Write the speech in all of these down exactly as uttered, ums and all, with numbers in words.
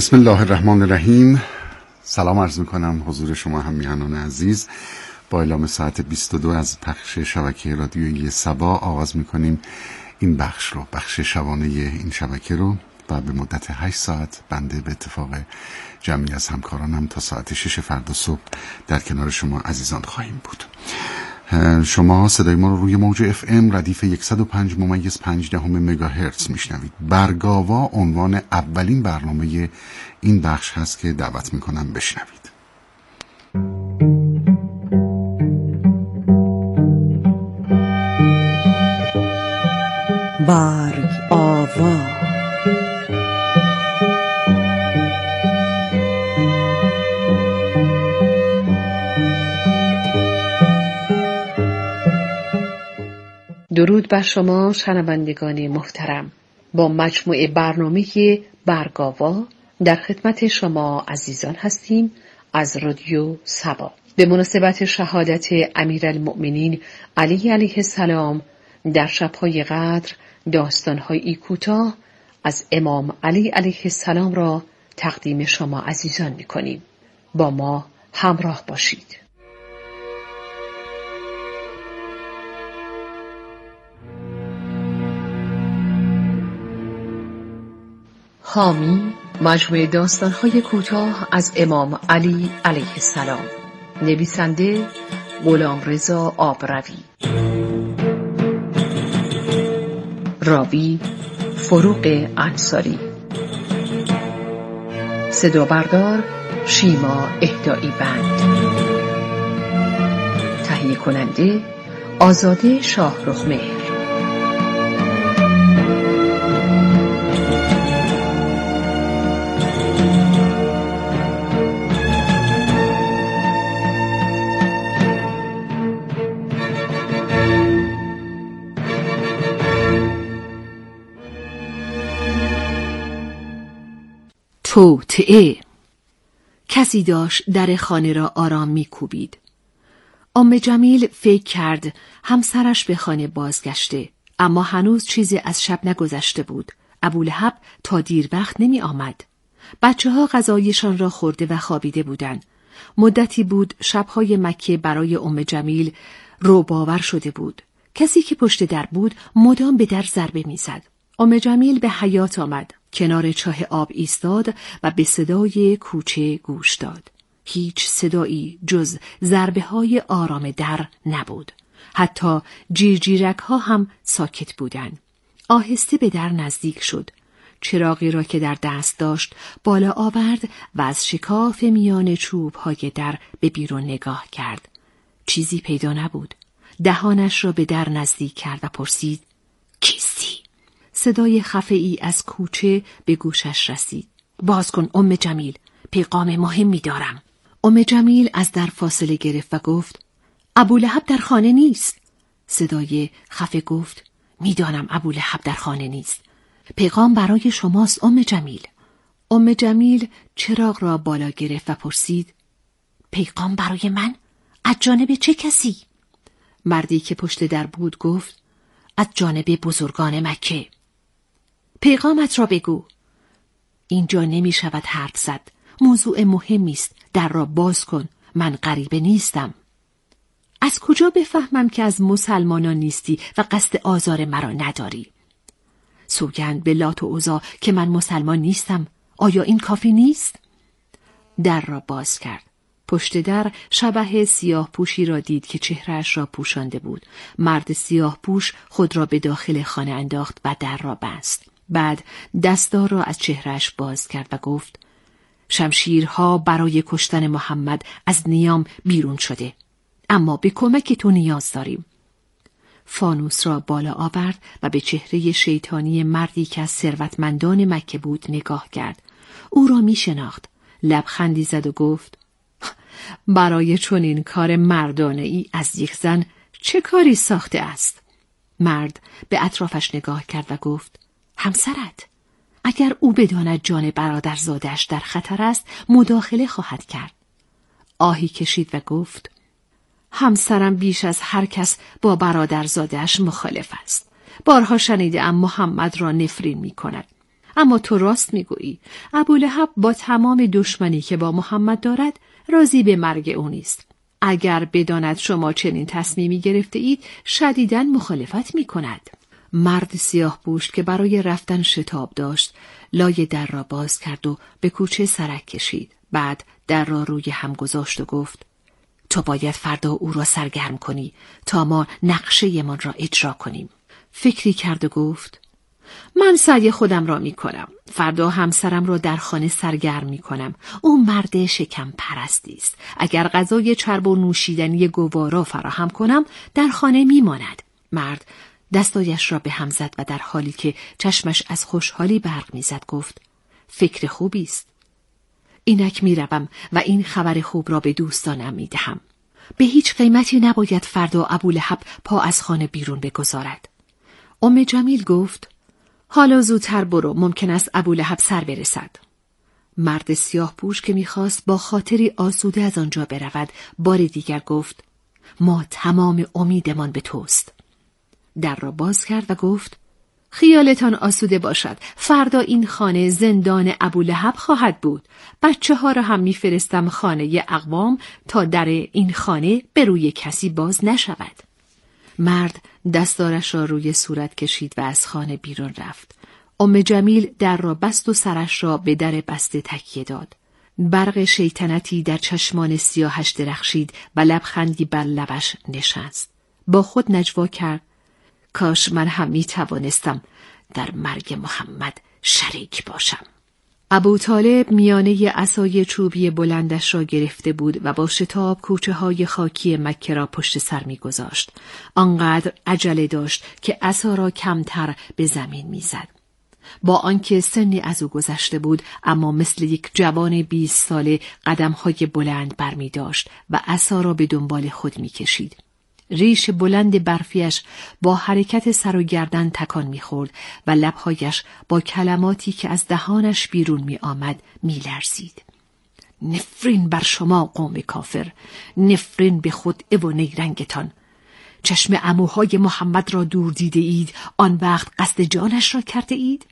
بسم الله الرحمن الرحیم. سلام عرض میکنم حضور شما هم میهنان عزیز. با اعلام ساعت بیست و دو از پخش شبکه رادیویی صبا آغاز میکنیم این بخش رو، بخش شبانه این شبکه رو، و به مدت هشت ساعت بنده به اتفاق جمعی از همکارانم تا ساعت شش فردا صبح در کنار شما عزیزان خواهیم بود. شما صدای ما رو روی موج اف ام ردیف صد و پنج ممیز پنج دهم مگاهرتز میشنوید. برگاوا عنوان اولین برنامه این بخش هست که دعوت میکنم بشنوید. برگ آوا. درود بر شما شنوندگان محترم. با مجموعه برنامه برگاوا در خدمت شما عزیزان هستیم از رادیو صبا. به مناسبت شهادت امیرالمؤمنین علی علیه السلام در شب‌های قدر داستان‌های کوتاه از امام علی علیه السلام را تقدیم شما عزیزان می‌کنیم. با ما همراه باشید. حامی مجموعه داستان‌های کوتاه از امام علی علیه السلام. نویسنده غلامرضا آبروی. راوی فروغ انصاری. صدا بردار شیما اهدایی بند. تهیه کننده آزاده شاهرخ مهر. توطئه. کسی داشت در خانه را آرام می‌کوبید. ام جمیل فکر کرد همسرش به خانه بازگشته، اما هنوز چیزی از شب نگذشته بود. ابولهب تا دیر وقت نمی آمد. بچه ها غذایشان را خورده و خوابیده بودند. مدتی بود شب‌های مکه برای ام جمیل رو باور شده بود. کسی که پشت در بود مدام به در ضربه می‌زد. ام جمیل به حیاط آمد. کنار چاه آب ایستاد و به صدای کوچه گوش داد. هیچ صدایی جز ضربه های آرام در نبود. حتی جیرجیرک ها هم ساکت بودند. آهسته به در نزدیک شد. چراغی را که در دست داشت بالا آورد و از شکاف میان چوب های در به بیرون نگاه کرد. چیزی پیدا نبود. دهانش را به در نزدیک کرد و پرسید: کیستی؟ صدای خفه‌ای از کوچه به گوشش رسید. باز کن ام جمیل، پیغام مهمی دارم. ام جمیل از در فاصله گرفت و گفت: ابولهب در خانه نیست. صدای خفه گفت: میدانم ابولهب در خانه نیست. پیغام برای شماست ام جمیل. ام جمیل چراغ را بالا گرفت و پرسید: پیغام برای من؟ از جانب چه کسی؟ مردی که پشت در بود گفت: از جانب بزرگان مکه. پیغامت را بگو. اینجا نمی شود حرف زد. موضوع مهمی است. در را باز کن. من غریبه نیستم. از کجا بفهمم که از مسلمانان نیستی و قصد آزار مرا نداری؟ سوگند به لات و عزا که من مسلمان نیستم. آیا این کافی نیست؟ در را باز کرد. پشت در شبح سیاه پوشی را دید که چهرهش را پوشانده بود. مرد سیاه پوش خود را به داخل خانه انداخت و در را بست. بعد دستار را از چهرهش باز کرد و گفت: شمشیرها برای کشتن محمد از نیام بیرون شده، اما به کمک تو نیاز داریم. فانوس را بالا آورد و به چهره شیطانی مردی که از ثروتمندان مکه بود نگاه کرد. او را می شناخت. لبخندی زد و گفت: برای چنین کار مردانه ای از یک زن چه کاری ساخته است؟ مرد به اطرافش نگاه کرد و گفت: همسرت. اگر او بداند جان برادرزادش در خطر است مداخله خواهد کرد. آهی کشید و گفت: همسرم بیش از هر کس با برادرزادش مخالف است. بارها شنیده‌ام محمد را نفرین می کند. اما تو راست میگویی. ابولهب با تمام دشمنی که با محمد دارد راضی به مرگ او نیست. اگر بداند شما چنین تصمیمی گرفته اید شدیداً مخالفت می کند. مرد سیاه پوشت که برای رفتن شتاب داشت لای در را باز کرد و به کوچه سرک کشید. بعد در را روی هم گذاشت و گفت تو باید فردا او را سرگرم کنی تا ما نقشه من را اجرا کنیم. فکری کرد و گفت من سعی خودم را می کنم. فردا همسرم را در خانه سرگرم می کنم. او مرد شکم پرستی است. اگر غذای چرب و نوشیدنی گوارا فراهم کنم در خانه می ماند. مرد دستایش را به هم زد و در حالی که چشمش از خوشحالی برق می زد گفت فکر خوبی است. اینک می روم و این خبر خوب را به دوستانم می دهم. به هیچ قیمتی نباید فردا ابولهب پا از خانه بیرون بگذارد. ام جمیل گفت حالا زودتر برو، ممکن است ابولهب سر برسد. مرد سیاه پوش که میخواست با خاطری آسوده از آنجا برود بار دیگر گفت ما تمام امیدمان به توست. در را باز کرد و گفت خیالتان آسوده باشد، فردا این خانه زندان ابولهب خواهد بود. بچه ها را هم میفرستم خانه اقوام تا در این خانه به روی کسی باز نشود. مرد دستارش را روی صورت کشید و از خانه بیرون رفت. ام جمیل در را بست و سرش را به در بسته تکیه داد. برق شیطنتی در چشمان سیاهش درخشید و لبخندی بر لبش نشست. با خود نجوا کرد کاش من هم می توانستم در مرگ محمد شریک باشم. ابو طالب میانه عصای چوبی بلندش را گرفته بود و با شتاب کوچه های خاکی مکه را پشت سر می گذاشت. آنقدر عجله داشت که عصا را کمتر به زمین می زد. با آنکه سنی از او گذشته بود اما مثل یک جوان بیست ساله قدمهای بلند برمی داشت و عصا را به دنبال خود می کشید. ریش بلند برفیش با حرکت سر و گردن تکان می‌خورد و لب‌هایش با کلماتی که از دهانش بیرون می‌آمد می‌لرزید. نفرین بر شما قوم کافر، نفرین به خود و نیرنگتان. چشم عموهای محمد را دور دیده اید، آن وقت قصد جانش را کرده اید؟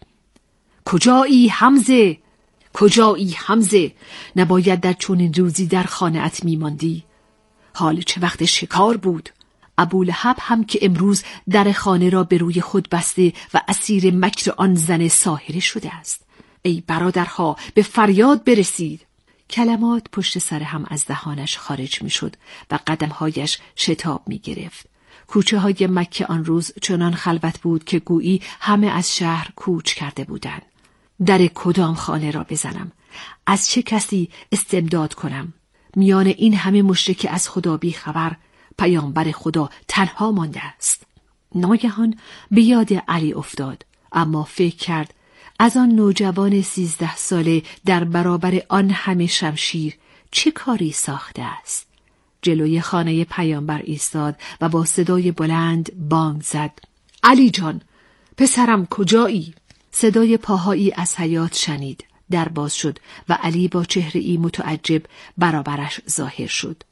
کجایی حمزه؟ کجایی حمزه؟ نباید در چنین روزی در خانه‌ات می‌ماندی؟ حال چه وقت شکار بود؟ ابولهب هم که امروز در خانه را به روی خود بسته و اسیر مکر آن زن ساحره شده است. ای برادرها، به فریاد برسید. کلمات پشت سر هم از دهانش خارج می شد و قدمهایش شتاب می گرفت. کوچه های مکه آن روز چنان خلوت بود که گویی همه از شهر کوچ کرده بودند. در کدام خانه را بزنم؟ از چه کسی استمداد کنم؟ میان این همه مشرک از خدا بی خبر پیامبر خدا تنها مانده است. ناگهان به یاد علی افتاد، اما فکر کرد از آن نوجوان سیزده ساله در برابر آن همه شمشیر چه کاری ساخته است. جلوی خانه پیامبر ایستاد و با صدای بلند بانگ زد. علی جان، پسرم کجایی؟ صدای پاهایی از حیاط شنید. در باز شد و علی با چهره‌ای متعجب برابرش ظاهر شد.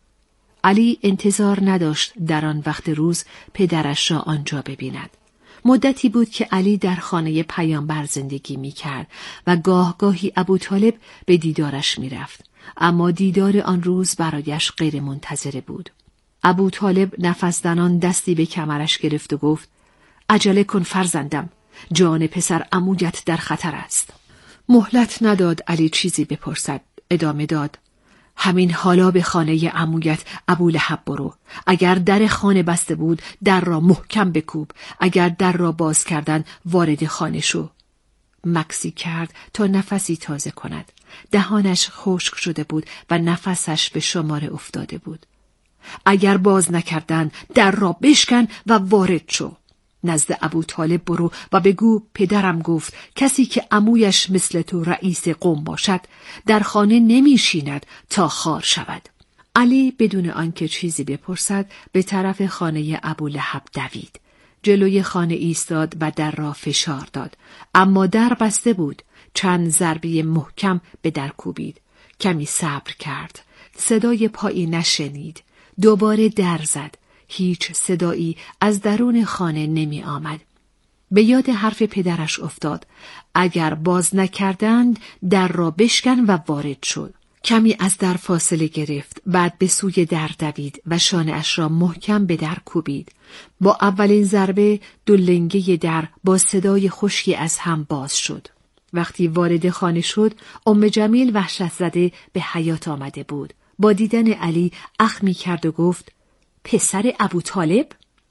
علی انتظار نداشت در آن وقت روز پدرش را آنجا ببیند. مدتی بود که علی در خانه پیامبر زندگی می کرد و گاه گاهی ابو طالب به دیدارش می رفت. اما دیدار آن روز برایش غیر منتظره بود. ابو طالب نفس زنان دستی به کمرش گرفت و گفت عجله کن فرزندم، جان پسر عمویت در خطر است. مهلت نداد علی چیزی بپرسد. ادامه داد همین حالا به خانه عمویت ابولهب برو. اگر در خانه بسته بود در را محکم بکوب، اگر در را باز کردن وارد خانه شو. مکسی کرد تا نفسی تازه کند. دهانش خشک شده بود و نفسش به شماره افتاده بود. اگر باز نکردن در را بشکن و وارد شو. نزد ابو طالب برو و بگو پدرم گفت کسی که عمویش مثل تو رئیس قوم باشد در خانه نمیشیند تا خار شود. علی بدون آنکه چیزی بپرسد به طرف خانه ابولهب دوید. جلوی خانه ایستاد و در را فشار داد، اما در بسته بود. چند ضربه محکم به در کوبید. کمی صبر کرد. صدای پایی نشنید. دوباره در زد. هیچ صدایی از درون خانه نمی آمد. به یاد حرف پدرش افتاد. اگر باز نکردند در را بشکن و وارد شد. کمی از در فاصله گرفت، بعد به سوی در دوید و شانه‌اش را محکم به در کوبید. با اولین ضربه دو لنگه در با صدای خشکی از هم باز شد. وقتی وارد خانه شد، ام جمیل وحشت زده به حیاط آمده بود. با دیدن علی اخ می کرد و گفت: پسر ابوطالب؟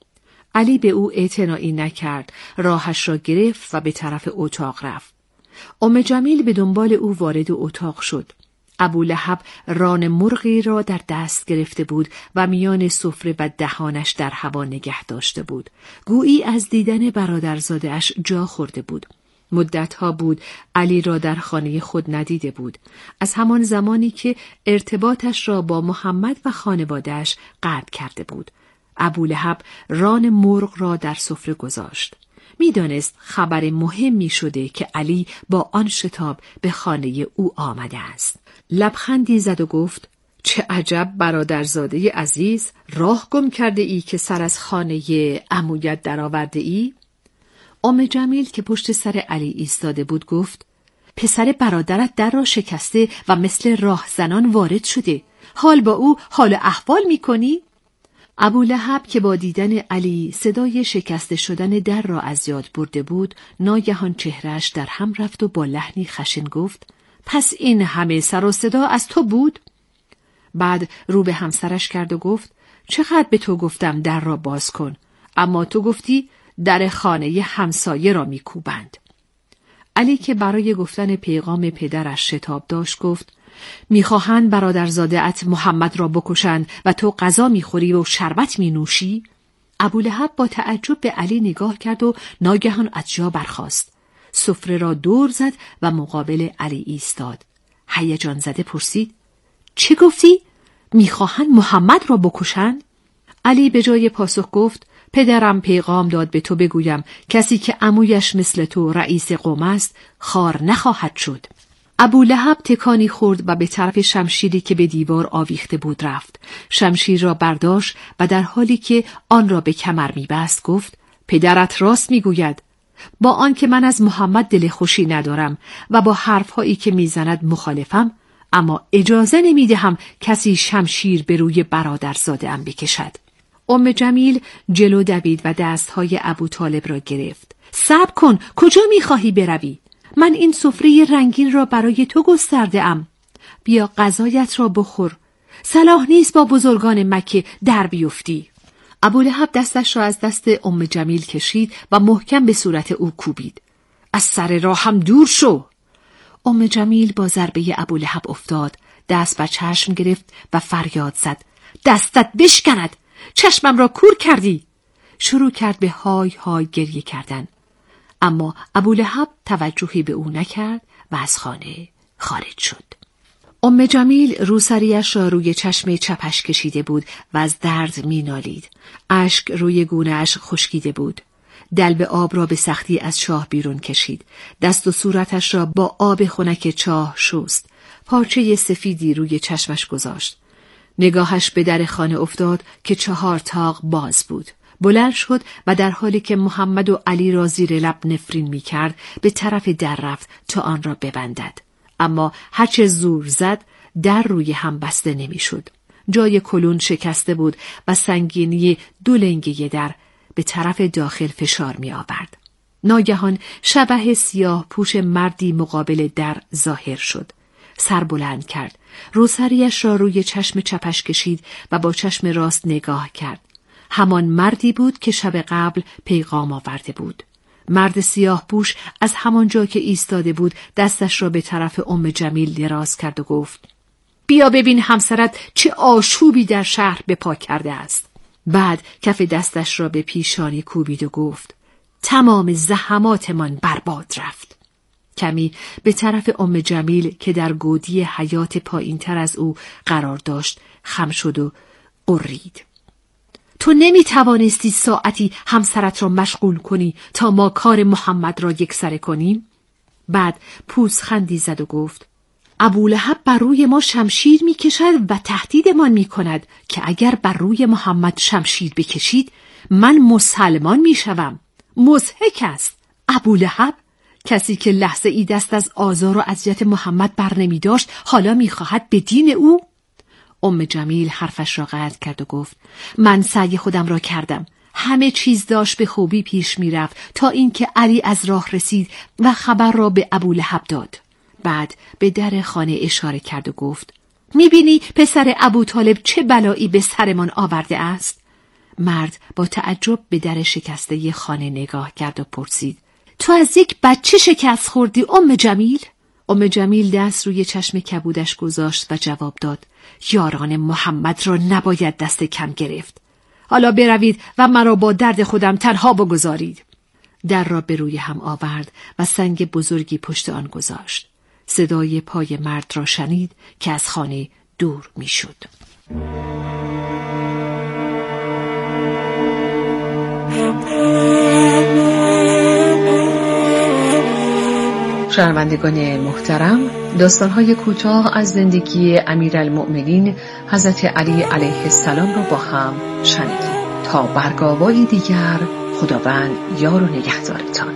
علی به او اعتنایی نکرد، راهش را گرفت و به طرف اتاق رفت. ام جمیل به دنبال او وارد اتاق شد. ابولهب ران مرغی را در دست گرفته بود و میان سفره و دهانش در هوا نگه داشته بود. گویی از دیدن برادرزاده‌اش جا خورده بود. مدتها بود علی را در خانه خود ندیده بود. از همان زمانی که ارتباطش را با محمد و خانواده‌اش قطع کرده بود. ابولهب ران مرغ را در سفره گذاشت. میدانست خبر مهمی شده که علی با آن شتاب به خانه او آمده است. لبخندی زد و گفت: چه عجب برادرزاده عزیز، راه گم کرده ای که سر از خانه عمویت در آورده ای؟ ام جمیل که پشت سر علی ایستاده بود گفت: پسر برادرت در را شکسته و مثل راهزنان وارد شده. حال با او حال احوال می کنی؟ ابولهب که با دیدن علی صدای شکسته شدن در را از یاد برده بود، ناگهان چهرهش در هم رفت و با لحنی خشن گفت: پس این همه سر و صدا از تو بود؟ بعد رو به همسرش کرد و گفت: چقدر به تو گفتم در را باز کن، اما تو گفتی در خانه همسایه را میکوبند. علی که برای گفتن پیغام پدرش شتاب داشت گفت: میخواهند برادرزاده‌ات محمد را بکشند و تو غذا میخوری و شربت مینوشی؟ ابولهب با تعجب به علی نگاه کرد و ناگهان از جا برخاست. سفره را دور زد و مقابل علی ایستاد. هیجان زده پرسید: چه گفتی؟ میخواهند محمد را بکشند؟ علی به جای پاسخ گفت: پدرم پیغام داد به تو بگویم کسی که عمویش مثل تو رئیس قوم است خار نخواهد شد. ابولهب تکانی خورد و به طرف شمشیری که به دیوار آویخته بود رفت. شمشیر را برداشت و در حالی که آن را به کمر می‌بست گفت: پدرت راست میگوید. با آنکه من از محمد دل خوشی ندارم و با حرفهایی که میزند مخالفم، اما اجازه نمیدهم کسی شمشیر به روی برادرزاده‌ام بکشد. ام جمیل جلو دوید و دستهای ابوطالب را گرفت. صبر کن، کجا میخواهی بروی؟ من این سفره رنگین را برای تو گسترده ام. بیا غذایت را بخور. صلاح نیست با بزرگان مکه در بیفتی. ابولهب دستش را از دست ام جمیل کشید و محکم به صورت او کوبید. از سر راهم دور شو. ام جمیل با ضربه ابولهب افتاد، دست بر چشم گرفت و فریاد زد: دستت بشکند، چشمم را کور کردی. شروع کرد به های های گریه کردن، اما ابولهب توجهی به او نکرد و از خانه خارج شد. ام جمیل روسریش را روی چشم چپش کشیده بود و از درد می نالید. اشک روی گونه‌اش خشکیده بود. دلو آب را به سختی از چاه بیرون کشید. دست و صورتش را با آب خنک چاه شست. پارچه سفیدی روی چشمش گذاشت. نگاهش به در خانه افتاد که چهار تاق باز بود. بلند شد و در حالی که محمد و علی را زیر لب نفرین می کرد به طرف در رفت تا آن را ببندد. اما هرچه زور زد در روی هم بسته نمی شد. جای کلون شکسته بود و سنگینی دو لنگه در به طرف داخل فشار می آورد. ناگهان شبح سیاه پوش مردی مقابل در ظاهر شد. سر بلند کرد. روسریش را روی چشم چپش کشید و با چشم راست نگاه کرد. همان مردی بود که شب قبل پیغام آورده بود. مرد سیاه پوش از همان جا که ایستاده بود دستش را به طرف ام جمیل دراز کرد و گفت: بیا ببین همسرت چه آشوبی در شهر به پا کرده است. بعد کف دستش را به پیشانی کوبید و گفت: تمام زحماتمان برباد رفت. کمی به طرف ام جمیل که در گودی حیات پایین تر از او قرار داشت خم شد و قرید: تو نمی توانستی ساعتی همسرت را مشغول کنی تا ما کار محمد را یکسره کنیم؟ بعد پوزخندی زد و گفت: ابولهب بر روی ما شمشیر می کشد و تهدیدمان می کند که اگر بر روی محمد شمشیر بکشید من مسلمان می شوم. مضحک است. ابولهب، کسی که لحظه ای دست از آزار و اذیت محمد بر نمی داشت، حالا می خواهد به دین او؟ ام جمیل حرفش را قطع کرد و گفت من سعی خودم را کردم. همه چیز داشت به خوبی پیش می رفت تا اینکه علی از راه رسید و خبر را به ابولهب داد. بعد به در خانه اشاره کرد و گفت می بینی پسر ابوطالب چه بلایی به سرمان آورده است؟ مرد با تعجب به در شکسته خانه نگاه کرد و پرسید تو از یک بچه شکست خوردی ام جمیل؟ ام جمیل دست روی چشم کبودش گذاشت و جواب داد یاران محمد را نباید دست کم گرفت. حالا بروید و مرا با درد خودم تنها بگذارید. در را به روی هم آورد و سنگ بزرگی پشت آن گذاشت. صدای پای مرد را شنید که از خانه دور می شد. شنوندگان محترم، داستان‌های کوتاه از زندگی امیرالمؤمنین حضرت علی علیه السلام را با هم شنیدیم. تا برگاوی دیگر، خداوند یار و نگهدارتان.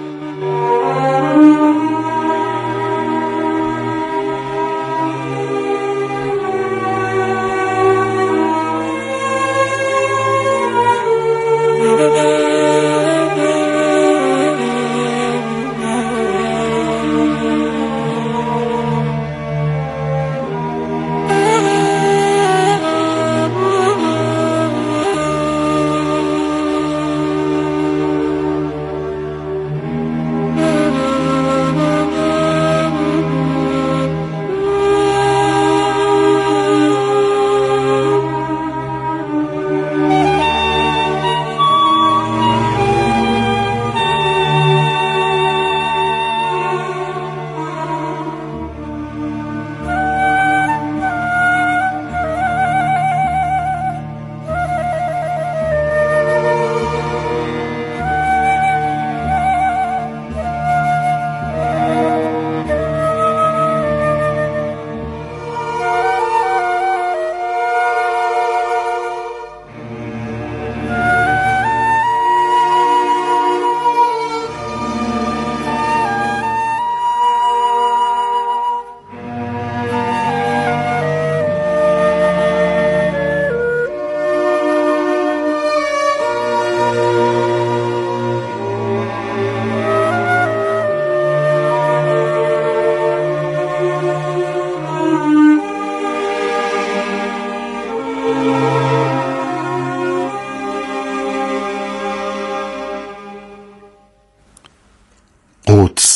قدس،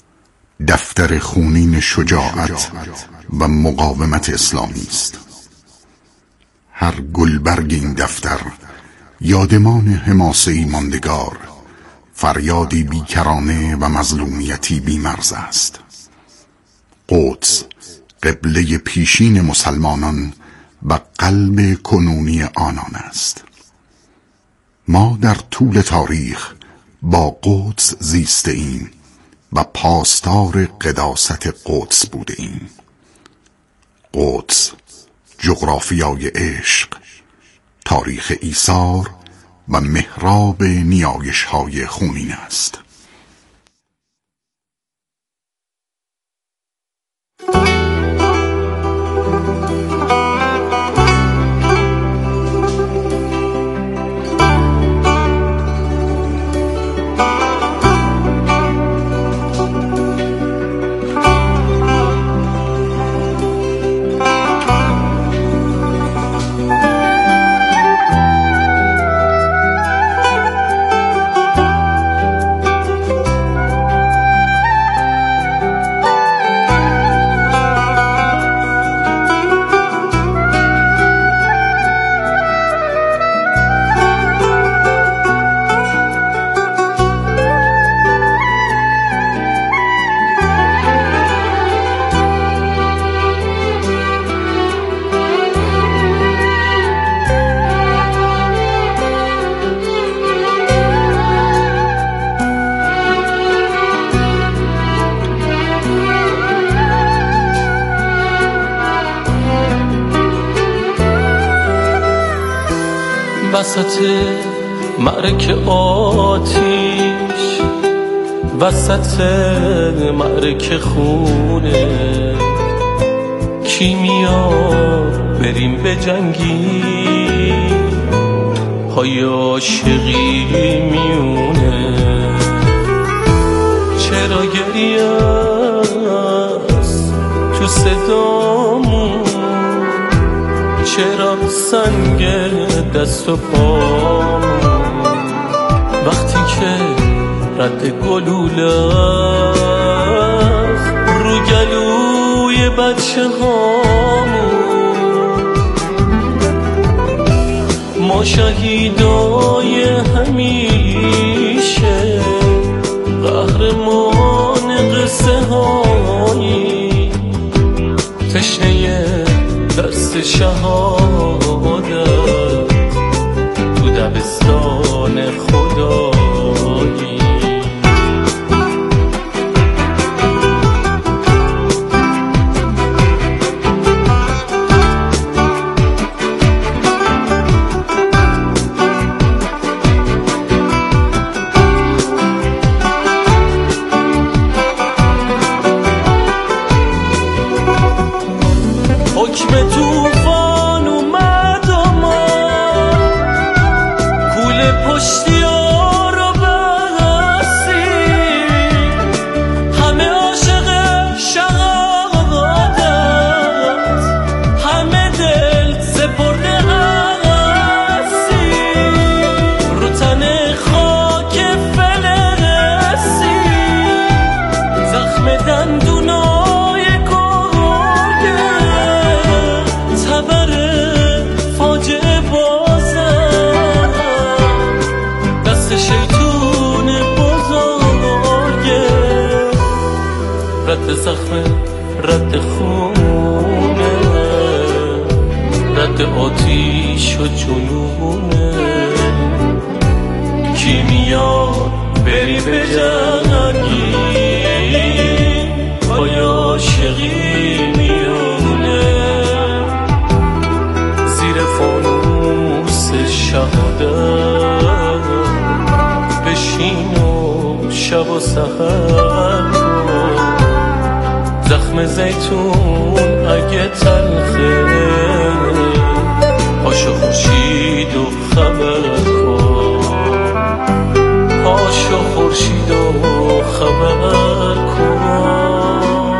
دفتر خونین شجاعت و مقاومت اسلامی است. هر گلبرگ این دفتر یادمان حماسه‌ای ماندگار، فریادی بیکرانه و مظلومیتی بیمرز است. قدس، قبله پیشین مسلمانان و قلب کنونی آنان است. ما در طول تاریخ با قدس زیسته ایم و پاسدار قداست قدس بوده ایم. قدس، جغرافیای عشق، تاریخ ایثار و محراب نیایش‌های خونین است. وسط معرکه آتیش وسط معرکه خونه کی میاد بریم به جنگی های عاشقی میونه چرا گریه است تو صدامون چرا سنگ دست و پامون وقتی که رد گلوله رو گلوی بچه هامون ما شهیدای همیشه قهرمان قصه هایی تشنه دست شهادت تو دبستان خدایی حکم توفان اومد و ما کوله پشتی ها رو بستیم همه عاشق شهادت همه دل سپرده هستیم رو تن خاک فلسطین زخم دندونای رد زخم رد خونه رد آتیش و جنونه کی میاد بری به جنگی با عاشقی میونه زیر فانوس شهادت بشین و شب و سحر زخم زیتون اگه تلخه پاشو خورشید و خبر کن پاشو خورشید و خبر کن.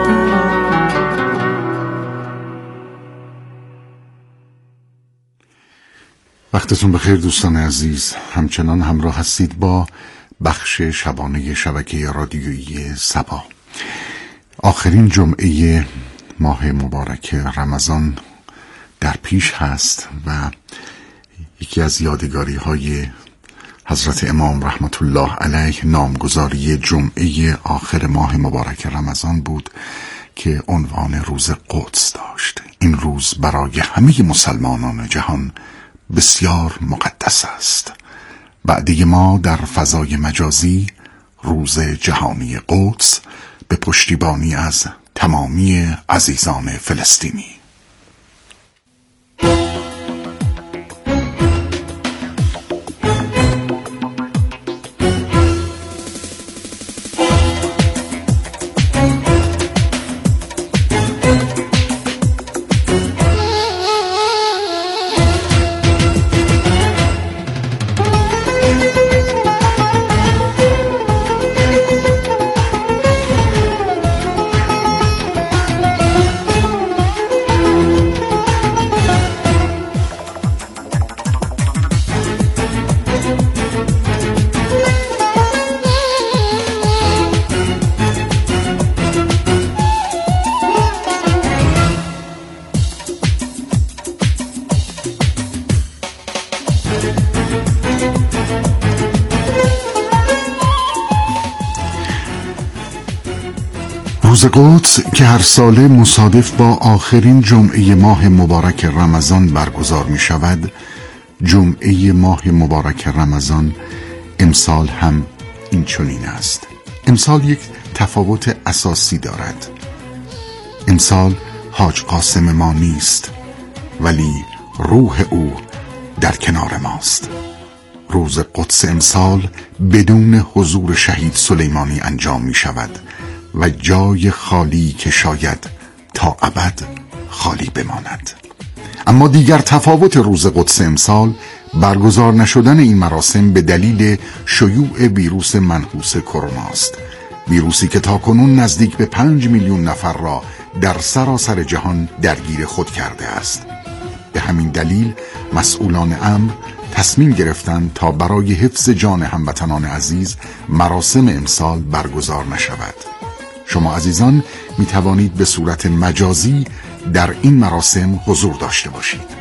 وقتتون بخیر دوستان عزیز، همچنان همراه هستید با بخش شبانه شبکه رادیویی سبا. آخرین جمعه ماه مبارک رمضان در پیش هست و یکی از یادگاری های حضرت امام رحمت الله علیه نامگذاری جمعه آخر ماه مبارک رمضان بود که عنوان روز قدس داشت. این روز برای همه مسلمانان جهان بسیار مقدس است. بعد ما در فضای مجازی روز جهانی قدس به پشتیبانی از تمامی عزیزان فلسطینی. روز قدس که هر ساله مصادف با آخرین جمعه ماه مبارک رمضان برگزار می شود، جمعه ماه مبارک رمضان امسال هم این چنین است. امسال یک تفاوت اساسی دارد. امسال حاج قاسم ما نیست، ولی روح او در کنار ماست. روز قدس امسال بدون حضور شهید سلیمانی انجام می شود و جای خالی که شاید تا ابد خالی بماند. اما دیگر تفاوت روز قدس امسال برگزار نشدن این مراسم به دلیل شیوع ویروس منحوس کرونا است. ویروسی که تاکنون نزدیک به پنج میلیون نفر را در سراسر جهان درگیر خود کرده است. به همین دلیل مسئولان امر تصمیم گرفتند تا برای حفظ جان هموطنان عزیز مراسم امسال برگزار نشود. شما عزیزان می توانید به صورت مجازی در این مراسم حضور داشته باشید.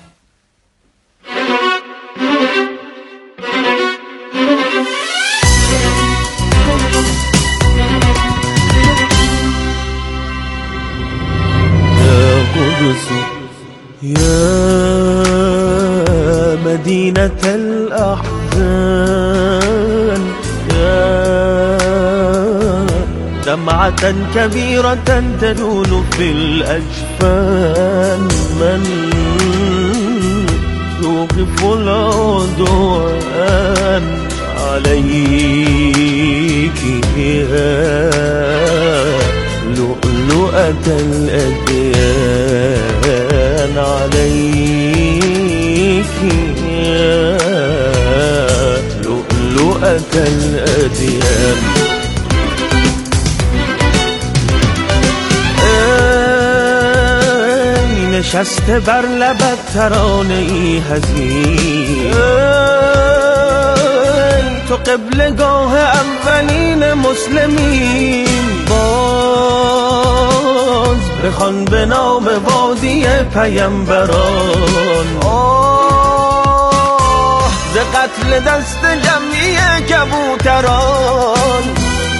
يا مدينة الأحزان يا دمعة كبيرة تلول في الأجفان من يوقف العدوان عليك يا لؤلؤة الأديان عليك يا لؤلؤة الأديان ای نشسته بر لبت ترانه ای حزین ای تو قبلگاه اولین مسلمین باز بخوان به نام وادی پیمبران آه ز قتل دست جمعی کبوتران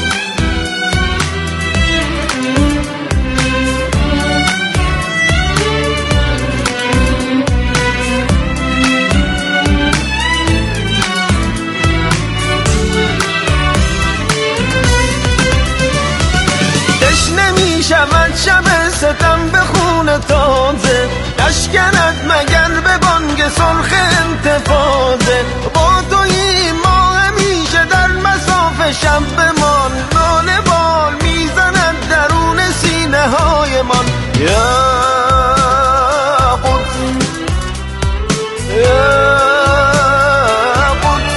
شود شب ستم به خون تازه نشکند مگر به بانگ سرخ انتفاضه با تویی ما همیشه در مساف شب بمان ناله بال میزند درون سینه های من یا قدس یا قدس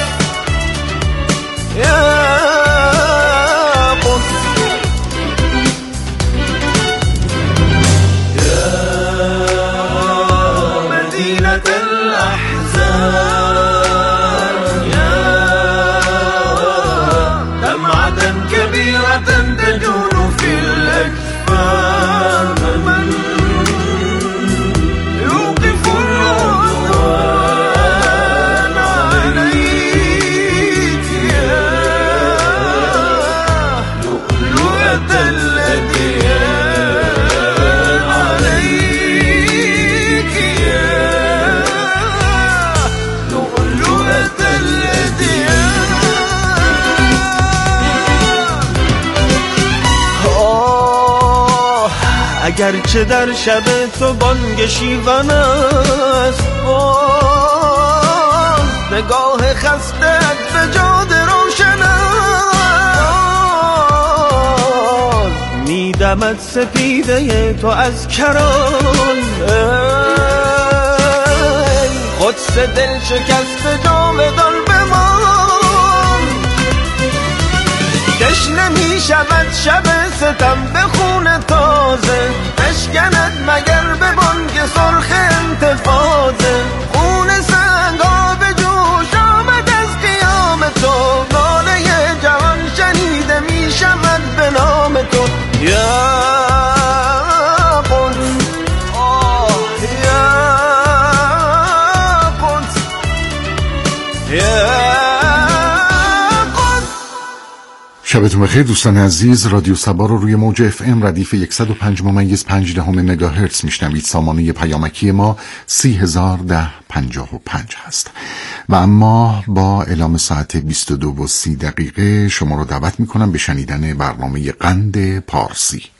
یا اگرچه در شب تو بانگ شیون است باز نگاه خستت به جاده روشن است میدمد سپیده تو از کران قدس دل شکست جاودان بمان تشنه می شود شب ستم به خون تازه نشکند مگر به بانگ سرخ انتفاضه خون سنگا به جوش آمد از قیام تو ناله جوان شنیده می شود به نام تو یا قدس آه یا قدس یا شبتون بخیر دوستان عزیز. رادیو سبا رو روی موج اف ام ردیف صد و پنج ممیز پنج دهم مگاهرتز میشنوید. سامانه پیامکی ما سی هزار ده پنجاه و پنج هست و اما با اعلام ساعت بیست و دو و سی دقیقه شما رو دعوت میکنم به شنیدن برنامه قند پارسی.